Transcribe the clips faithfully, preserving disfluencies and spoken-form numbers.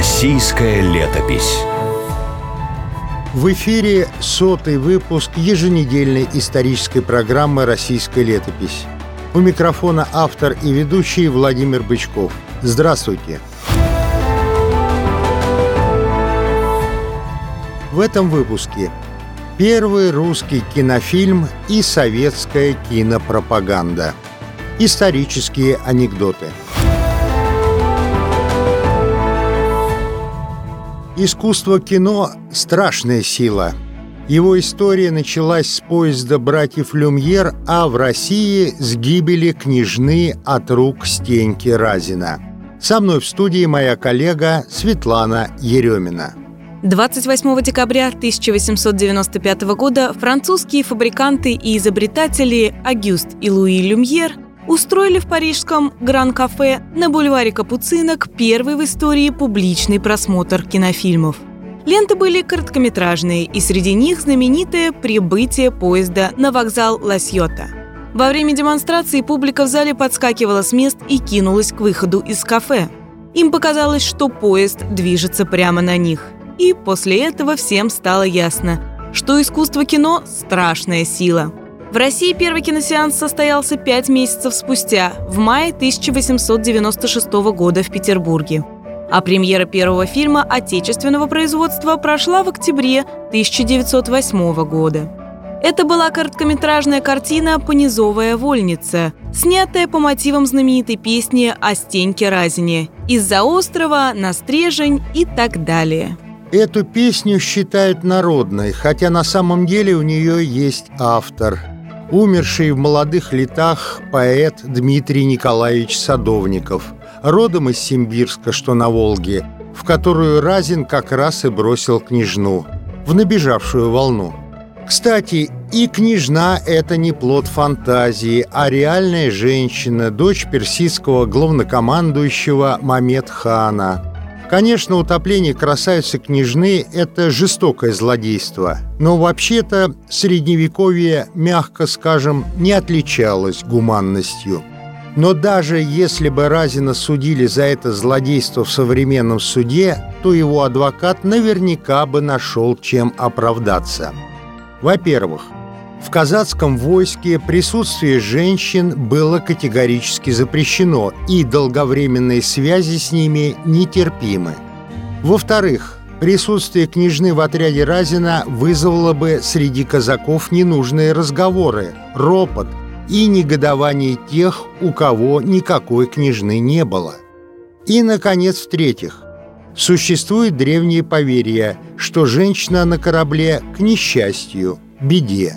Российская летопись. В эфире сотый выпуск еженедельной исторической программы «Российская летопись». У микрофона автор и ведущий Владимир Бычков. Здравствуйте! В этом выпуске первый русский кинофильм и советская кинопропаганда. Исторические анекдоты. Искусство кино – страшная сила. Его история началась с поезда братьев Люмьер, а в России с гибели княжны от рук Стеньки Разина. Со мной в студии моя коллега Светлана Еремина. двадцать восьмого декабря тысяча восемьсот девяносто пятого года французские фабриканты и изобретатели Огюст и Луи Люмьер устроили в парижском Гран-кафе на бульваре Капуцинок первый в истории публичный просмотр кинофильмов. Ленты были короткометражные, и среди них знаменитое прибытие поезда на вокзал Ла-Сьота. Во время демонстрации публика в зале подскакивала с мест и кинулась к выходу из кафе. Им показалось, что поезд движется прямо на них. И после этого всем стало ясно, что искусство кино – страшная сила. В России первый киносеанс состоялся пять месяцев спустя, в мае тысяча восемьсот девяносто шестого года в Петербурге. А премьера первого фильма отечественного производства прошла в октябре тысяча девятьсот восьмого года. Это была короткометражная картина «Понизовая вольница», снятая по мотивам знаменитой песни о Стеньке Разине «Из-за острова на Стрежень» и так далее. Эту песню считают народной, хотя на самом деле у нее есть автор. Умерший в молодых летах поэт Дмитрий Николаевич Садовников, родом из Симбирска, что на Волге, в которую Разин как раз и бросил княжну, в набежавшую волну. Кстати, и княжна – это не плод фантазии, а реальная женщина, дочь персидского главнокомандующего Мамед-хана. Конечно, утопление красавицы-княжны – это жестокое злодейство, но вообще-то Средневековье, мягко скажем, не отличалось гуманностью. Но даже если бы Разина судили за это злодейство в современном суде, то его адвокат наверняка бы нашел, чем оправдаться. Во-первых, в казацком войске присутствие женщин было категорически запрещено, и долговременные связи с ними нетерпимы. Во-вторых, присутствие княжны в отряде Разина вызвало бы среди казаков ненужные разговоры, ропот и негодование тех, у кого никакой княжны не было. И, наконец, в-третьих, существует древнее поверье, что женщина на корабле к несчастью, беде.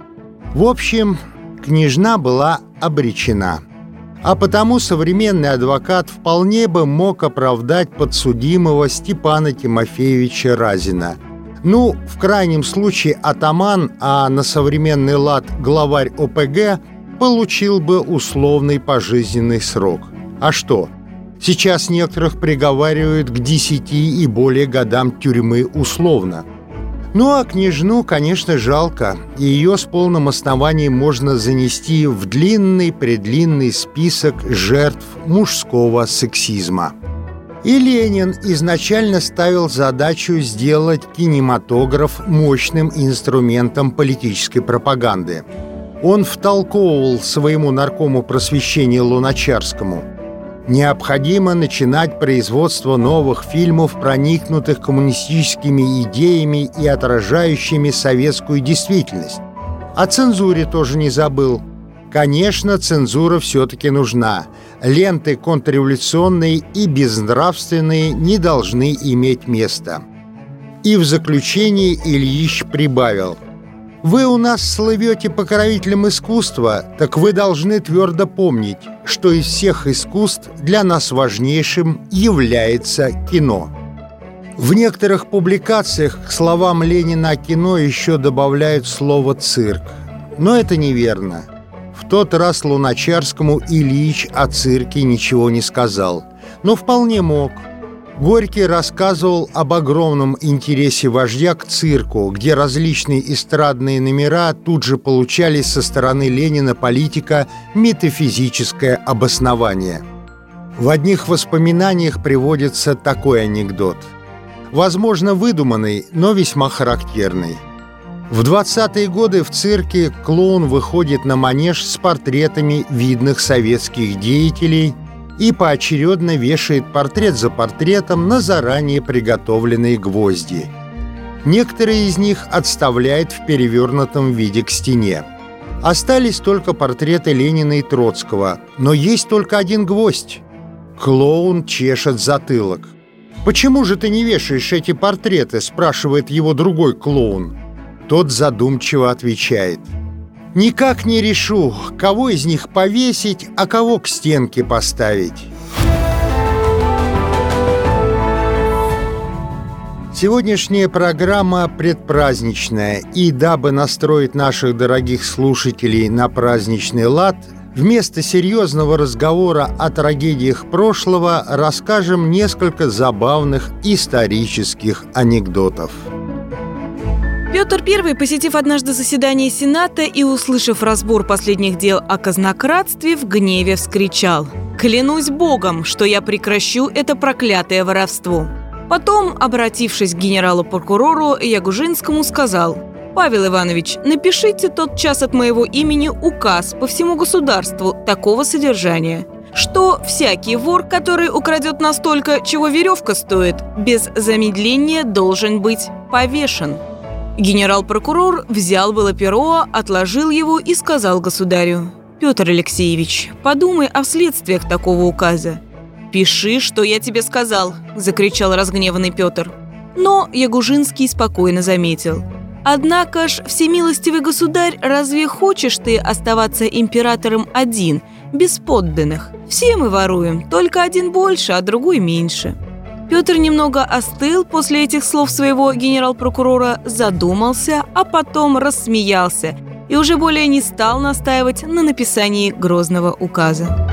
В общем, княжна была обречена. А потому современный адвокат вполне бы мог оправдать подсудимого Степана Тимофеевича Разина. Ну, в крайнем случае атаман, а на современный лад главарь О П Г, получил бы условный пожизненный срок. А что? Сейчас некоторых приговаривают к десяти и более годам тюрьмы условно. Ну а княжну, конечно, жалко, и ее с полным основанием можно занести в длинный-предлинный список жертв мужского сексизма. И Ленин изначально ставил задачу сделать кинематограф мощным инструментом политической пропаганды. Он втолковывал своему наркому просвещения Луначарскому: необходимо начинать производство новых фильмов, проникнутых коммунистическими идеями и отражающими советскую действительность. О цензуре тоже не забыл. Конечно, цензура все-таки нужна. Ленты контрреволюционные и безнравственные не должны иметь места. И в заключении Ильич прибавил: «Вы у нас слывете покровителем искусства, так вы должны твердо помнить, что из всех искусств для нас важнейшим является кино». В некоторых публикациях к словам Ленина о кино еще добавляют слово «цирк». Но это неверно. В тот раз Луначарскому Ильич о цирке ничего не сказал, но вполне мог. Горький рассказывал об огромном интересе вождя к цирку, где различные эстрадные номера тут же получали со стороны Ленина политика метафизическое обоснование. В одних воспоминаниях приводится такой анекдот. Возможно, выдуманный, но весьма характерный. В двадцатые годы в цирке клоун выходит на манеж с портретами видных советских деятелей и поочередно вешает портрет за портретом на заранее приготовленные гвозди. Некоторые из них отставляет в перевернутом виде к стене. Остались только портреты Ленина и Троцкого, но есть только один гвоздь. Клоун чешет затылок. «Почему же ты не вешаешь эти портреты?» – спрашивает его другой клоун. Тот задумчиво отвечает: «Никак не решу, кого из них повесить, а кого к стенке поставить». Сегодняшняя программа предпраздничная, и дабы настроить наших дорогих слушателей на праздничный лад, вместо серьезного разговора о трагедиях прошлого расскажем несколько забавных исторических анекдотов. Петр Первый, посетив однажды заседание Сената и услышав разбор последних дел о казнократстве, в гневе вскричал: «Клянусь Богом, что я прекращу это проклятое воровство». Потом, обратившись к генералу-прокурору Ягужинскому, сказал: «Павел Иванович, напишите тотчас от моего имени указ по всему государству такого содержания, что всякий вор, который украдет настолько, чего веревка стоит, без замедления должен быть повешен». Генерал-прокурор взял было перо, отложил его и сказал государю: «Петр Алексеевич, подумай о следствиях такого указа». «Пиши, что я тебе сказал», – закричал разгневанный Петр. Но Ягужинский спокойно заметил: «Однако ж, всемилостивый государь, разве хочешь ты оставаться императором один, без подданных? Все мы воруем, только один больше, а другой меньше». Петр немного остыл после этих слов своего генерал-прокурора, задумался, а потом рассмеялся и уже более не стал настаивать на написании грозного указа.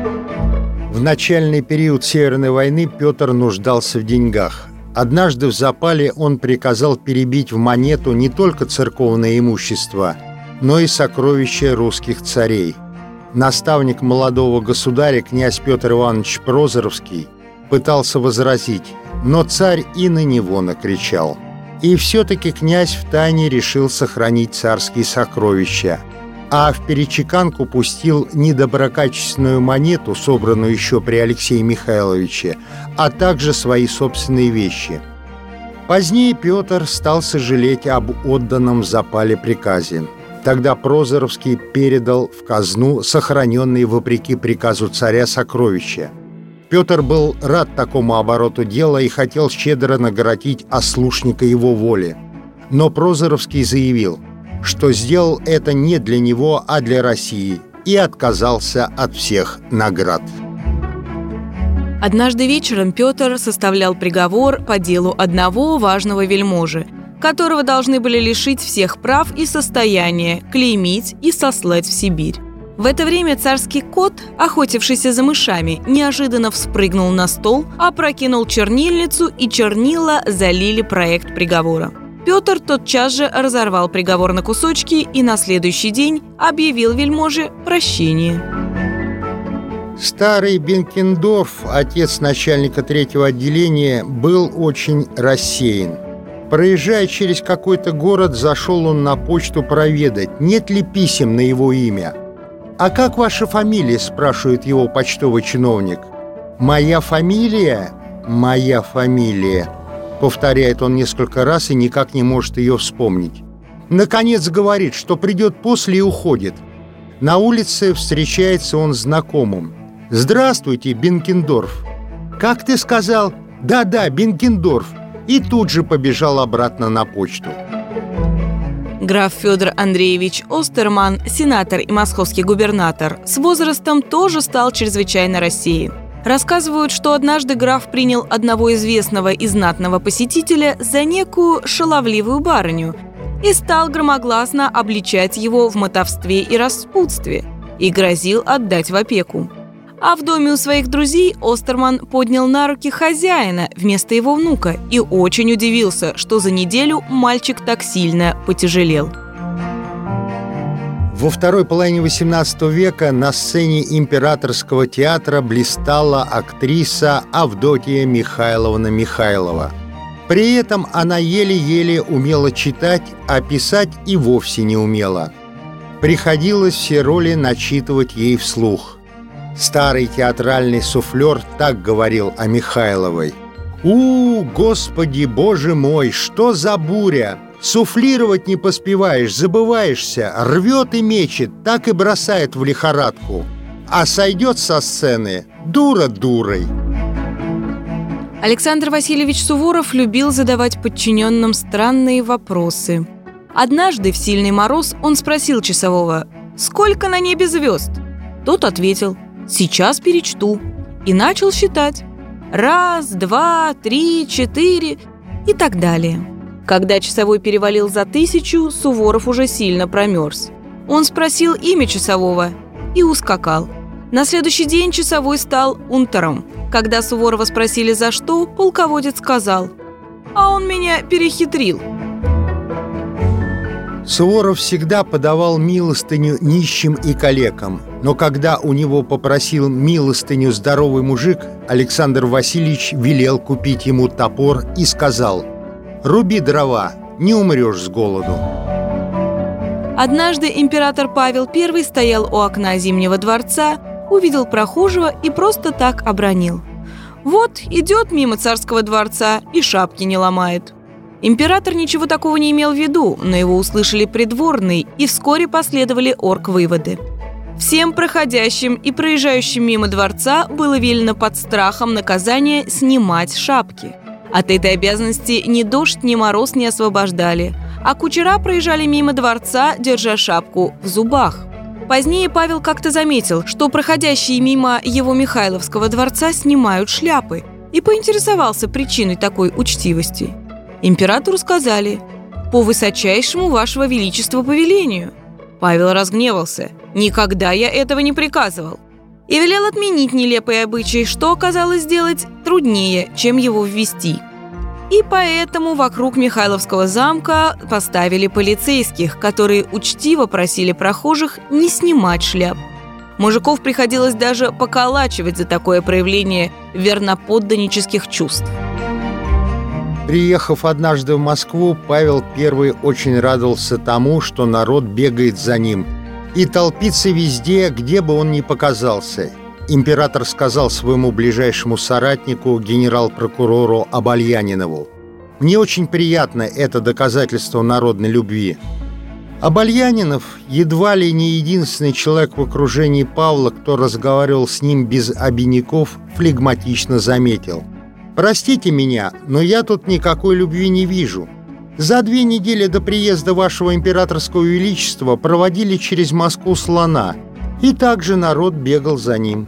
В начальный период Северной войны Петр нуждался в деньгах. Однажды в запале он приказал перебить в монету не только церковное имущество, но и сокровища русских царей. Наставник молодого государя, князь Петр Иванович Прозоровский, пытался возразить, но царь и на него накричал. И все-таки князь втайне решил сохранить царские сокровища, а в перечеканку пустил недоброкачественную монету, собранную еще при Алексее Михайловиче, а также свои собственные вещи. Позднее Петр стал сожалеть об отданном в запале приказе. Тогда Прозоровский передал в казну сохраненные вопреки приказу царя сокровища. Петр был рад такому обороту дела и хотел щедро наградить ослушника его воли. Но Прозоровский заявил, что сделал это не для него, а для России, и отказался от всех наград. Однажды вечером Петр составлял приговор по делу одного важного вельможи, которого должны были лишить всех прав и состояния, клеймить и сослать в Сибирь. В это время царский кот, охотившийся за мышами, неожиданно вспрыгнул на стол, опрокинул чернильницу, и чернила залили проект приговора. Петр тотчас же разорвал приговор на кусочки и на следующий день объявил вельможе прощение. Старый Бенкендорф, отец начальника третьего отделения, был очень рассеян. Проезжая через какой-то город, зашел он на почту проведать, нет ли писем на его имя. «А как ваша фамилия?» – спрашивает его почтовый чиновник. «Моя фамилия? Моя фамилия», – повторяет он несколько раз и никак не может ее вспомнить. Наконец говорит, что придет после и уходит. На улице встречается он с знакомым. «Здравствуйте, Бенкендорф». «Как ты сказал?» «Да-да, Бенкендорф». И тут же побежал обратно на почту. Граф Федор Андреевич Остерман, сенатор и московский губернатор, с возрастом тоже стал чрезвычайно рассеян. Рассказывают, что однажды граф принял одного известного и знатного посетителя за некую шаловливую барыню и стал громогласно обличать его в мотовстве и распутстве и грозил отдать в опеку. А в доме у своих друзей Остерман поднял на руки хозяина вместо его внука и очень удивился, что за неделю мальчик так сильно потяжелел. Во второй половине восемнадцатого века на сцене Императорского театра блистала актриса Авдотья Михайловна Михайлова. При этом она еле-еле умела читать, а писать и вовсе не умела. Приходилось все роли начитывать ей вслух. Старый театральный суфлер так говорил о Михайловой: «У, Господи, Боже мой, что за буря! Суфлировать не поспеваешь, забываешься, рвет и мечет, так и бросает в лихорадку. А сойдет со сцены дура дурой». Александр Васильевич Суворов любил задавать подчиненным странные вопросы. Однажды в сильный мороз он спросил часового: «Сколько на небе звезд?» Тот ответил: «Сейчас перечту». И начал считать. Раз, два, три, четыре и так далее. Когда часовой перевалил за тысячу, Суворов уже сильно промерз. Он спросил имя часового и ускакал. На следующий день часовой стал унтером. Когда Суворова спросили, за что, полководец сказал: «А он меня перехитрил». Суворов всегда подавал милостыню нищим и калекам, но когда у него попросил милостыню здоровый мужик, Александр Васильевич велел купить ему топор и сказал: «Руби дрова, не умрешь с голоду». Однажды император Павел Первый стоял у окна Зимнего дворца, увидел прохожего и просто так обронил: «Вот идет мимо царского дворца и шапки не ломает». Император ничего такого не имел в виду, но его услышали придворные, и вскоре последовали орг-выводы. Всем проходящим и проезжающим мимо дворца было велено под страхом наказания снимать шапки. От этой обязанности ни дождь, ни мороз не освобождали, а кучера проезжали мимо дворца, держа шапку в зубах. Позднее Павел как-то заметил, что проходящие мимо его Михайловского дворца снимают шляпы, и поинтересовался причиной такой учтивости. Императору сказали: «По высочайшему вашего величества повелению». Павел разгневался: «Никогда я этого не приказывал», и велел отменить нелепый обычай, что оказалось сделать труднее, чем его ввести. И поэтому вокруг Михайловского замка поставили полицейских, которые учтиво просили прохожих не снимать шляп. Мужиков приходилось даже поколачивать за такое проявление верноподданнических чувств. Приехав однажды в Москву, Павел Первый очень радовался тому, что народ бегает за ним и толпится везде, где бы он ни показался. Император сказал своему ближайшему соратнику, генерал-прокурору Обальянинову: «Мне очень приятно это доказательство народной любви». Обальянинов едва ли не единственный человек в окружении Павла, кто разговаривал с ним без обиняков, флегматично заметил: «Простите меня, но я тут никакой любви не вижу. За две недели до приезда вашего императорского величества проводили через Москву слона, и также народ бегал за ним».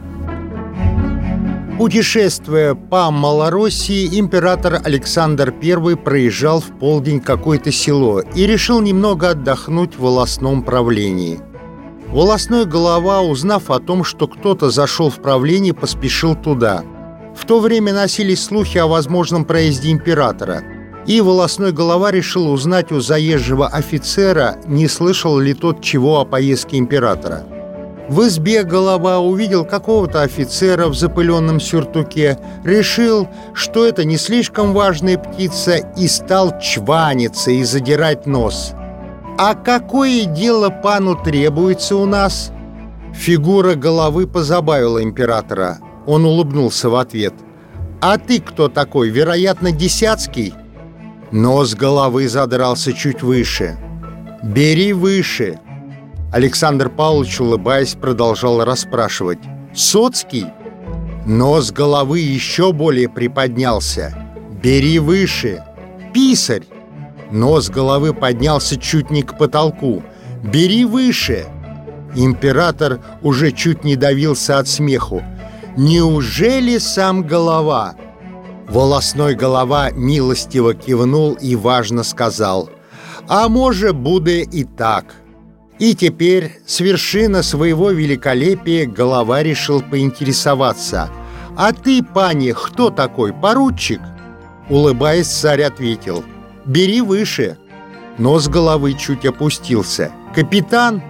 Путешествуя по Малороссии, император Александр Первый проезжал в полдень какое-то село и решил немного отдохнуть в волостном правлении. Волостной голова, узнав о том, что кто-то зашел в правление, поспешил туда. В то время носились слухи о возможном проезде императора, и волостной голова решил узнать у заезжего офицера, не слышал ли тот чего о поездке императора. В избе голова увидел какого-то офицера в запыленном сюртуке, решил, что это не слишком важная птица, и стал чваниться и задирать нос. «А какое дело пану требуется у нас?» Фигура головы позабавила императора. Он улыбнулся в ответ. «А ты кто такой? Вероятно, Десятский?» Нос головы задрался чуть выше. «Бери выше!» Александр Павлович, улыбаясь, продолжал расспрашивать: «Соцкий?» Нос головы еще более приподнялся. «Бери выше!» «Писарь!» Нос головы поднялся чуть не к потолку. «Бери выше!» Император уже чуть не давился от смеху. «Неужели сам голова?» Волосной голова милостиво кивнул и важно сказал: «А может, будет и так». И теперь с вершины своего великолепия голова решил поинтересоваться: «А ты, пани, кто такой, поручик?» Улыбаясь, царь ответил: «Бери выше». Нос головы чуть опустился. «Капитан?»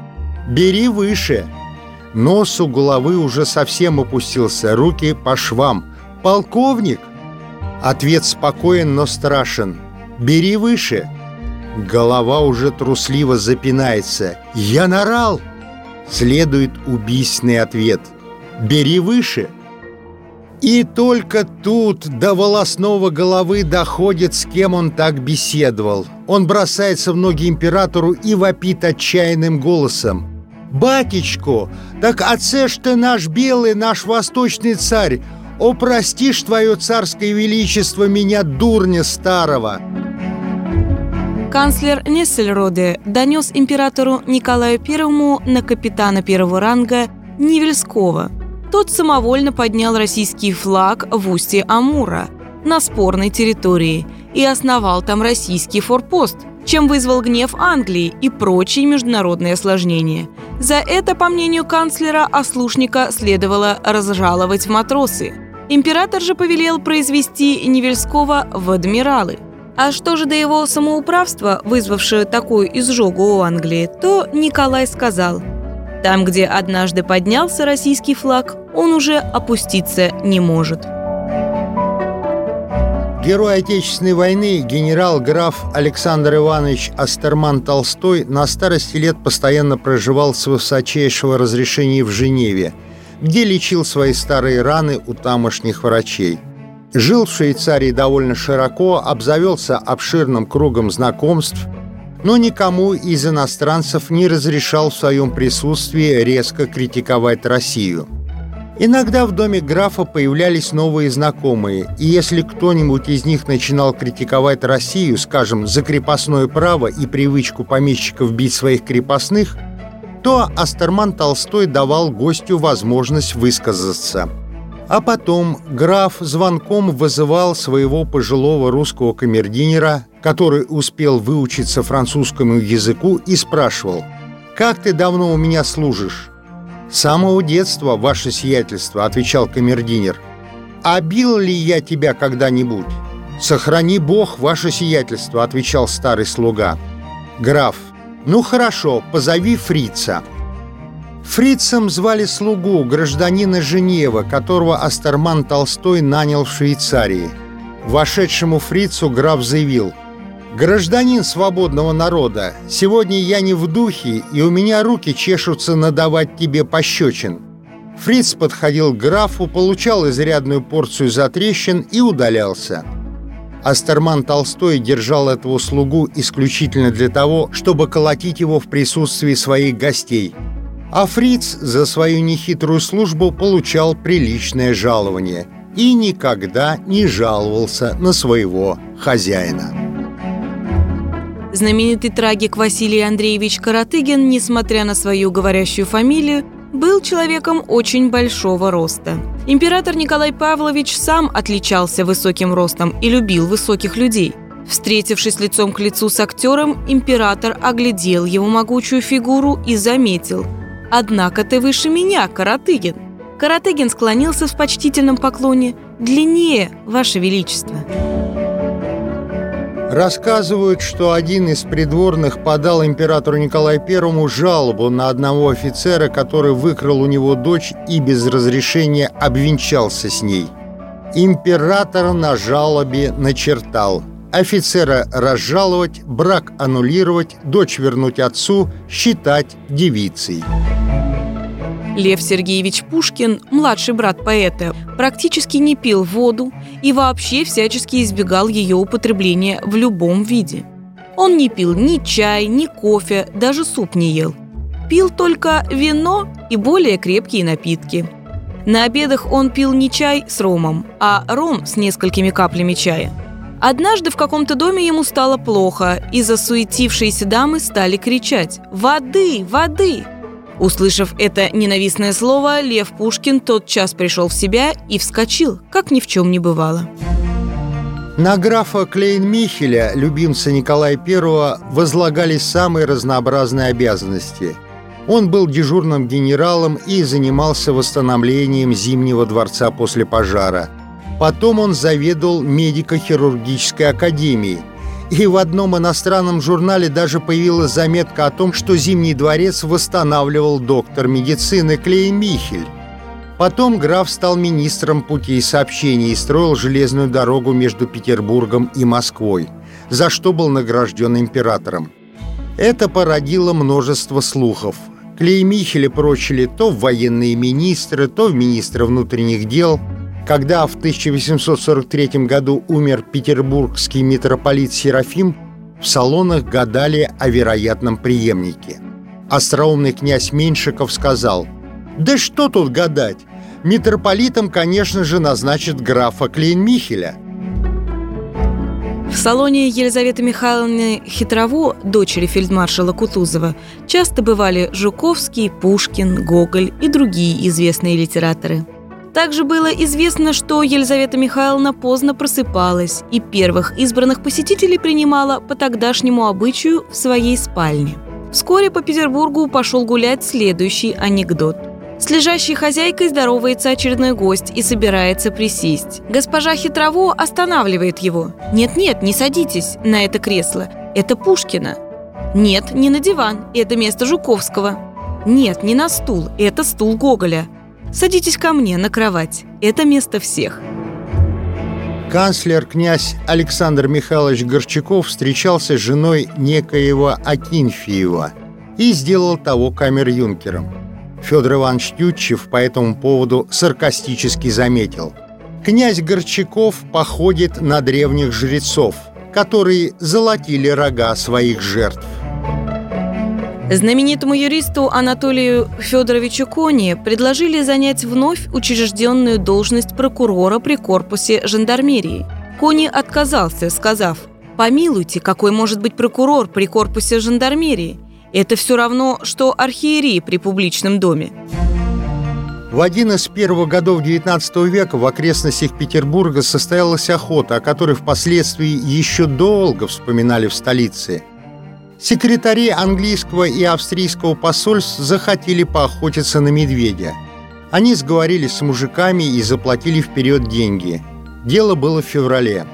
Бери выше. Нос у головы уже совсем опустился, руки по швам. Полковник? Ответ спокоен, но страшен. Бери выше. Голова уже трусливо запинается. Я нарал. Следует убийственный ответ. Бери выше. И только тут до волосного головы доходит, с кем он так беседовал. Он бросается в ноги императору и вопит отчаянным голосом: «Батечку, так оце ж ты наш белый, наш восточный царь! О, простишь, твое царское величество, меня, дурня старого!» Канцлер Нессельроде донес императору Николаю Первому на капитана первого ранга Невельского. Тот самовольно поднял российский флаг в устье Амура, на спорной территории, и основал там российский форпост, чем вызвал гнев Англии и прочие международные осложнения. За это, по мнению канцлера, ослушника следовало разжаловать в матросы. Император же повелел произвести Невельского в адмиралы. А что же до его самоуправства, вызвавшего такую изжогу у Англии, то Николай сказал: «Там, где однажды поднялся российский флаг, он уже опуститься не может». Герой Отечественной войны, генерал-граф Александр Иванович Остерман-Толстой на старости лет постоянно проживал с высочайшего разрешения в Женеве, где лечил свои старые раны у тамошних врачей. Жил в Швейцарии довольно широко, обзавелся обширным кругом знакомств, но никому из иностранцев не разрешал в своем присутствии резко критиковать Россию. Иногда в доме графа появлялись новые знакомые, и если кто-нибудь из них начинал критиковать Россию, скажем, за крепостное право и привычку помещиков бить своих крепостных, то Остерман Толстой давал гостю возможность высказаться. А потом граф звонком вызывал своего пожилого русского камердинера, который успел выучиться французскому языку, и спрашивал: «Как ты давно у меня служишь?» «С самого детства, ваше сиятельство», — отвечал камердинер. «А бил ли я тебя когда-нибудь?» «Сохрани Бог, ваше сиятельство», — отвечал старый слуга. Граф: «Ну хорошо, позови фрица». Фрицем звали слугу, гражданина Женевы, которого Остерман Толстой нанял в Швейцарии. Вошедшему фрицу граф заявил: «Гражданин свободного народа, сегодня я не в духе, и у меня руки чешутся надавать тебе пощечин». Фриц подходил к графу, получал изрядную порцию затрещин и удалялся. Остерман Толстой держал этого слугу исключительно для того, чтобы колотить его в присутствии своих гостей. А фриц за свою нехитрую службу получал приличное жалование и никогда не жаловался на своего хозяина. Знаменитый трагик Василий Андреевич Каратыгин, несмотря на свою говорящую фамилию, был человеком очень большого роста. Император Николай Павлович сам отличался высоким ростом и любил высоких людей. Встретившись лицом к лицу с актером, император оглядел его могучую фигуру и заметил: «Однако ты выше меня, Каратыгин». Каратыгин склонился в почтительном поклоне: «Длиннее, Ваше Величество». Рассказывают, что один из придворных подал императору Николаю Первому жалобу на одного офицера, который выкрал у него дочь и без разрешения обвенчался с ней. Император на жалобе начертал: офицера разжаловать, брак аннулировать, дочь вернуть отцу, считать девицей. Лев Сергеевич Пушкин, младший брат поэта, практически не пил воду и вообще всячески избегал ее употребления в любом виде. Он не пил ни чай, ни кофе, даже суп не ел. Пил только вино и более крепкие напитки. На обедах он пил не чай с ромом, а ром с несколькими каплями чая. Однажды в каком-то доме ему стало плохо, и засуетившиеся дамы стали кричать: «Воды! Воды!». Услышав это ненавистное слово, Лев Пушкин тотчас пришел в себя и вскочил, как ни в чем не бывало. На графа Клейн-Михеля, любимца Николая Первого, возлагались самые разнообразные обязанности. Он был дежурным генералом и занимался восстановлением Зимнего дворца после пожара. Потом он заведовал медико-хирургической академией И в одном иностранном журнале даже появилась заметка о том, что Зимний дворец восстанавливал доктор медицины Клейн-Михель. Потом граф стал министром путей сообщений и строил железную дорогу между Петербургом и Москвой, за что был награжден императором. Это породило множество слухов. Клейн-Михеля прочили то в военные министры, то в министры внутренних дел. Когда в тысяча восемьсот сорок третьем году умер петербургский митрополит Серафим, в салонах гадали о вероятном преемнике. Остроумный князь Меньшиков сказал: «Да что тут гадать? Митрополитом, конечно же, назначат графа Клейн-Михеля». В салоне Елизаветы Михайловны Хитрово, дочери фельдмаршала Кутузова, часто бывали Жуковский, Пушкин, Гоголь и другие известные литераторы. Также было известно, что Елизавета Михайловна поздно просыпалась и первых избранных посетителей принимала по тогдашнему обычаю в своей спальне. Вскоре по Петербургу пошел гулять следующий анекдот. С лежащей хозяйкой здоровается очередной гость и собирается присесть. Госпожа Хитрово останавливает его. «Нет-нет, не садитесь на это кресло. Это Пушкина». «Нет, не на диван. Это место Жуковского». «Нет, не на стул. Это стул Гоголя». «Садитесь ко мне на кровать. Это место всех». Канцлер князь Александр Михайлович Горчаков встречался с женой некоего Акинфеева и сделал того камер-юнкером. Федор Иванович Тютчев по этому поводу саркастически заметил: «Князь Горчаков походит на древних жрецов, которые золотили рога своих жертв». Знаменитому юристу Анатолию Федоровичу Кони предложили занять вновь учрежденную должность прокурора при корпусе жандармерии. Кони отказался, сказав: «Помилуйте, какой может быть прокурор при корпусе жандармерии? Это все равно, что архиерей при публичном доме». В один из первых годов девятнадцатого века в окрестностях Петербурга состоялась охота, о которой впоследствии еще долго вспоминали в столице. Секретари английского и австрийского посольств захотели поохотиться на медведя. Они сговорились с мужиками и заплатили вперед деньги. Дело было в феврале.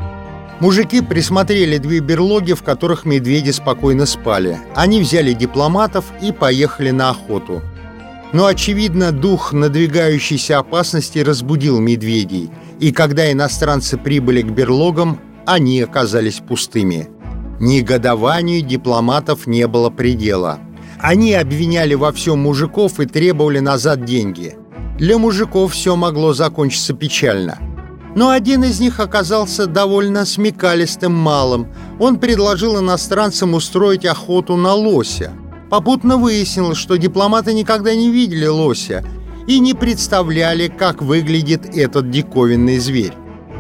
Мужики присмотрели две берлоги, в которых медведи спокойно спали. Они взяли дипломатов и поехали на охоту. Но, очевидно, дух надвигающейся опасности разбудил медведей, и когда иностранцы прибыли к берлогам, они оказались пустыми. Негодованию дипломатов не было предела. Они обвиняли во всем мужиков и требовали назад деньги. Для мужиков все могло закончиться печально. Но один из них оказался довольно смекалистым малым. Он предложил иностранцам устроить охоту на лося. Попутно выяснилось, что дипломаты никогда не видели лося и не представляли, как выглядит этот диковинный зверь.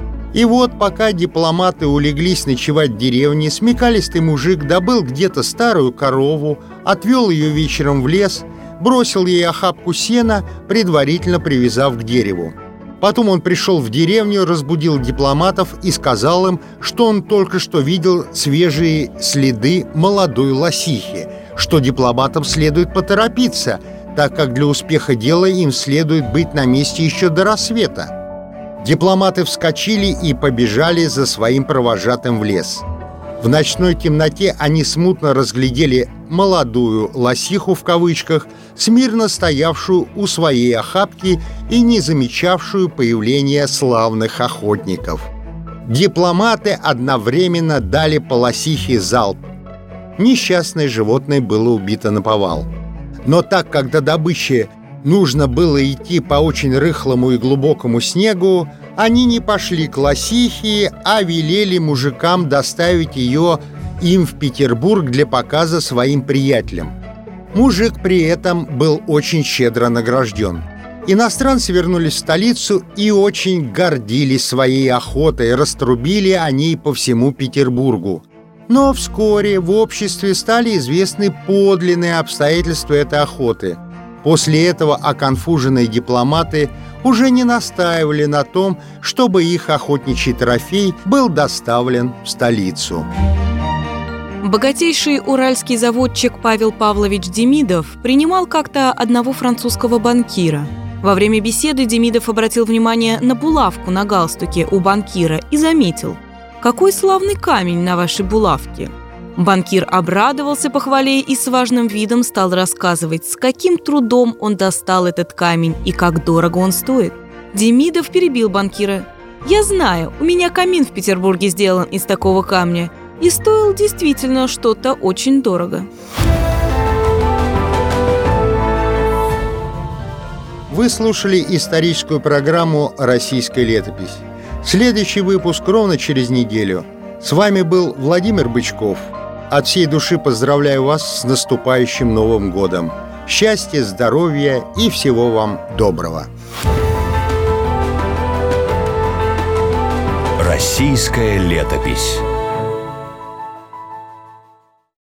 И вот, пока дипломаты улеглись ночевать в деревне, смекалистый мужик добыл где-то старую корову, отвел ее вечером в лес, бросил ей охапку сена, предварительно привязав к дереву. Потом он пришел в деревню, разбудил дипломатов и сказал им, что он только что видел свежие следы молодой лосихи, что дипломатам следует поторопиться, так как для успеха дела им следует быть на месте еще до рассвета. Дипломаты вскочили и побежали за своим провожатым в лес. В ночной темноте они смутно разглядели молодую лосиху в кавычках, смирно стоявшую у своей охапки и не замечавшую появления славных охотников. Дипломаты одновременно дали по лосихе залп. Несчастное животное было убито наповал. Но так как до добычи нужно было идти по очень рыхлому и глубокому снегу, они не пошли к лосихе, а велели мужикам доставить ее им в Петербург для показа своим приятелям. Мужик при этом был очень щедро награжден. Иностранцы вернулись в столицу и очень гордились своей охотой, раструбили о ней по всему Петербургу. Но вскоре в обществе стали известны подлинные обстоятельства этой охоты. После этого оконфуженные дипломаты уже не настаивали на том, чтобы их охотничий трофей был доставлен в столицу. Богатейший уральский заводчик Павел Павлович Демидов принимал как-то одного французского банкира. Во время беседы Демидов обратил внимание на булавку на галстуке у банкира и заметил: «Какой славный камень на вашей булавке!» Банкир обрадовался похвале и с важным видом стал рассказывать, с каким трудом он достал этот камень и как дорого он стоит. Демидов перебил банкира. «Я знаю, у меня камин в Петербурге сделан из такого камня, и стоил действительно что-то очень дорого». Вы слушали историческую программу «Российская летопись». Следующий выпуск ровно через неделю. С вами был Владимир Бычков. От всей души поздравляю вас с наступающим Новым годом. Счастья, здоровья и всего вам доброго. Российская летопись.